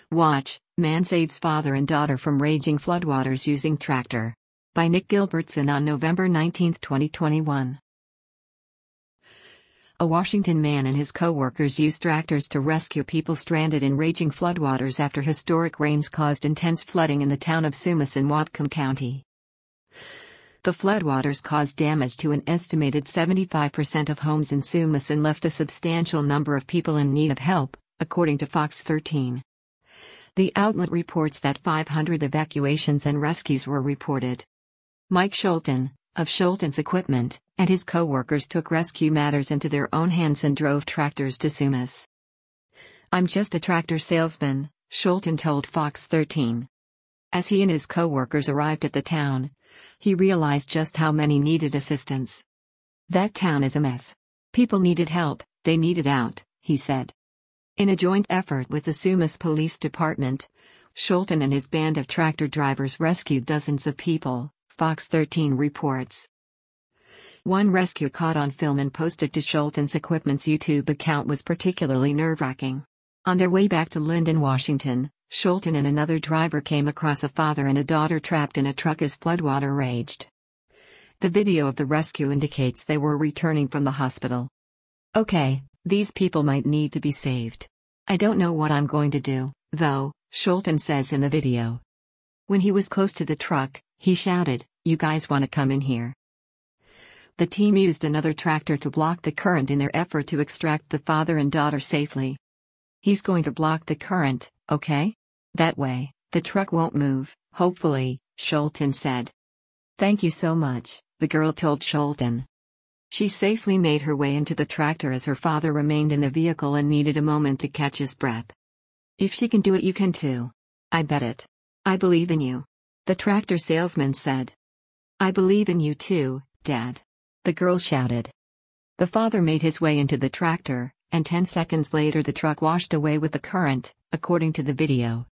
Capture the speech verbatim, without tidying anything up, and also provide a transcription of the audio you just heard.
Watch, Man Saves Father and Daughter from Raging Floodwaters Using Tractor. By Nick Gilbertson on November nineteenth, twenty twenty-one. A Washington man and his co-workers used tractors to rescue people stranded in raging floodwaters after historic rains caused intense flooding in the town of Sumas in Whatcom County. The floodwaters caused damage to an estimated seventy-five percent of homes in Sumas and left a substantial number of people in need of help, according to Fox thirteen. The outlet reports that five hundred evacuations and rescues were reported. Mike Schulten, of Schulten's Equipment, and his co-workers took rescue matters into their own hands and drove tractors to Sumas. "I'm just a tractor salesman," Schulten told Fox thirteen. As he and his co-workers arrived at the town, he realized just how many needed assistance. "That town is a mess. People needed help, they needed out," he said. In a joint effort with the Sumas Police Department, Schulten and his band of tractor drivers rescued dozens of people, Fox thirteen reports. One rescue caught on film and posted to Schulten's Equipment's YouTube account was particularly nerve-wracking. On their way back to Linden, Washington, Schulten and another driver came across a father and a daughter trapped in a truck as floodwater raged. The video of the rescue indicates they were returning from the hospital. "Okay, these people might need to be saved. I don't know what I'm going to do, though," Schulten says in the video. When he was close to the truck, he shouted, "You guys want to come in here?" The team used another tractor to block the current in their effort to extract the father and daughter safely. "He's going to block the current, okay? That way, the truck won't move, hopefully," Schulten said. "Thank you so much," the girl told Schulten. She safely made her way into the tractor as her father remained in the vehicle and needed a moment to catch his breath. "If she can do it, you can too. I bet it. I believe in you," the tractor salesman said. "I believe in you too, Dad," the girl shouted. The father made his way into the tractor, and ten seconds later the truck washed away with the current, according to the video.